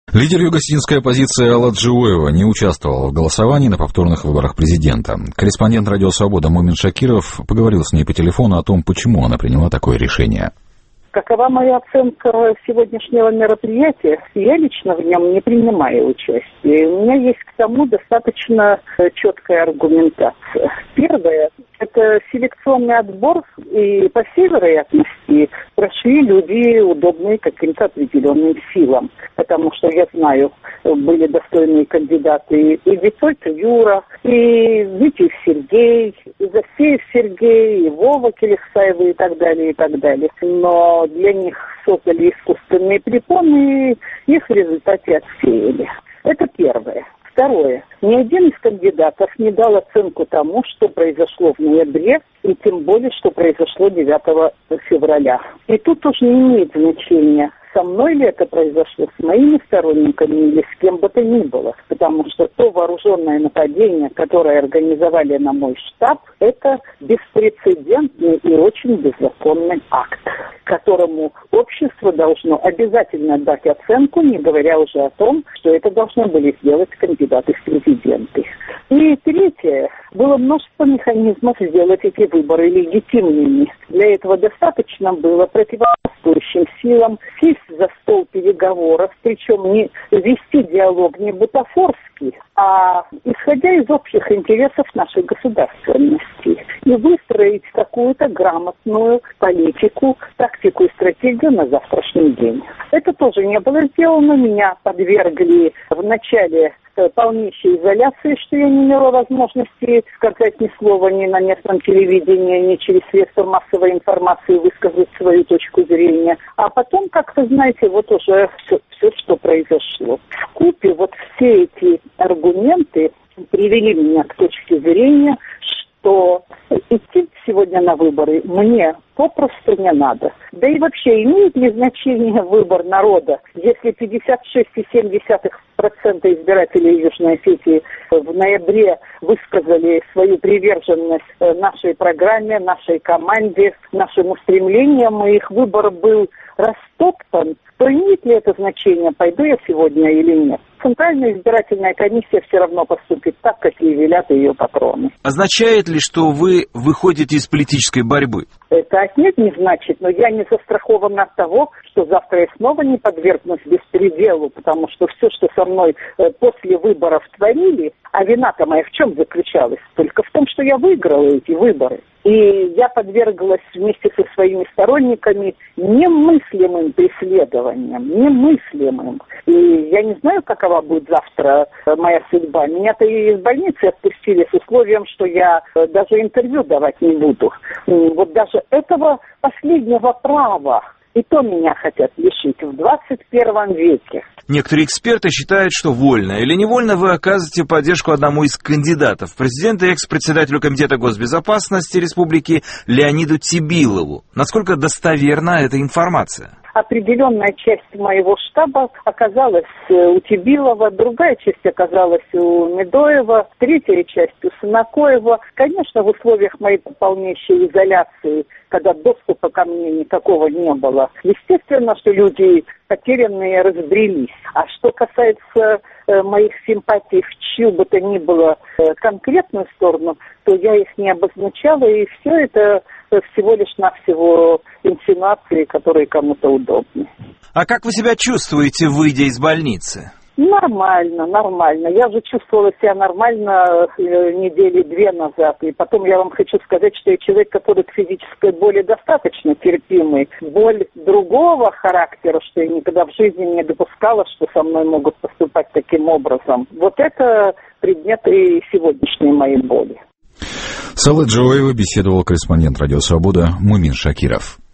Лидер юго-осетинской оппозиции Алла Джиоева не участвовала в голосовании на повторных выборах президента. Корреспондент «Радио Свобода» Мумин Шакиров поговорил с ней по телефону о том, почему она приняла такое решение. Какова моя оценка сегодняшнего мероприятия? Я лично в нем не принимаю участие. У меня есть к тому достаточно четкая аргументация. Первое – это селекционный отбор, и по всей вероятности прошли люди, удобные каким-то определенным силам. Потому что, я знаю, были достойные кандидаты и Витольд Юра, и Витьев Сергей, и Засеев Сергей, и Вова Келехсаева и так далее, и так далее. Но для них создали искусственные препоны, и их в результате отсеяли. Это первое. Второе. Ни один из кандидатов не дал оценку тому, что произошло в ноябре, и тем более, что произошло 9 февраля. И тут уж не имеет значения, со мной ли это произошло, с моими сторонниками или с кем бы то ни было. Потому что то вооруженное нападение, которое организовали на мой штаб, это беспрецедентный и очень беззаконный акт, которому общество должно обязательно дать оценку, не говоря уже о том, что это должны были сделать кандидаты в президенты. И третье. Было множество механизмов сделать эти выборы легитимными. Для этого достаточно было противоборствующим силам сесть за стол переговоров, причем не вести диалог не бутафорский, а исходя из общих интересов нашей государственности, и выстроить какую-то грамотную политику, тактику и стратегию на завтрашний день. Это тоже не было сделано. Меня подвергли в начале полнейшей изоляции, что я не имела возможности сказать ни слова ни на местном телевидении, ни через средства массовой информации высказать свою точку зрения. А потом, как вы знаете, вот уже все, что произошло. Вкупе вот все эти аргументы привели меня к точке зрения, что идти сегодня на выборы мне попросту не надо. Да и вообще, имеет ли значение выбор народа, если 56,7% избирателей Южной Осетии в ноябре высказали свою приверженность нашей программе, нашей команде, нашим устремлениям, и их выбор был растоптан, то имеет ли это значение, пойду я сегодня или нет? Центральная избирательная комиссия все равно поступит так, как ей велят ее патроны. Означает ли, что вы выходите из политической борьбы? Это отнюдь не значит, но я не застрахована от того, что завтра я снова не подвергнусь беспределу, потому что все, что со мной после выборов творили, а вина-то моя в чем заключалась? Только в том, что я выиграла эти выборы. И я подверглась вместе со своими сторонниками немыслимым преследованиям, немыслимым. И я не знаю, какова будет завтра моя судьба. Меня-то и из больницы отпустили с условием, что я даже интервью давать не буду. Вот даже этого последнего права, и то меня хотят лишить в 21 веке. Некоторые эксперты считают, что вольно или невольно вы оказываете поддержку одному из кандидатов, президента и экс-председателю Комитета госбезопасности республики Леониду Цибилову. Насколько достоверна эта информация? Определенная часть моего штаба оказалась у Цибилова, другая часть оказалась у Медоева, третья часть у Сынакоева. Конечно, в условиях моей полнейшей изоляции, когда доступа ко мне никакого не было, естественно, что люди потерянные разбрелись. А что касается моих симпатий в чью бы то ни было конкретную сторону, то я их не обозначала, и все это всего лишь навсего инсинуации, которые кому-то удобны. А как вы себя чувствуете, выйдя из больницы? Нормально. Я уже чувствовала себя нормально недели 2 назад. И потом я вам хочу сказать, что я человек, который к физической боли достаточно терпимый. Боль другого характера, что я никогда в жизни не допускала, что со мной могут поступать таким образом. Вот это предмет и сегодняшней моей боли. С Аллой Джиоевой беседовал корреспондент «Радио Свобода» Мумин Шакиров.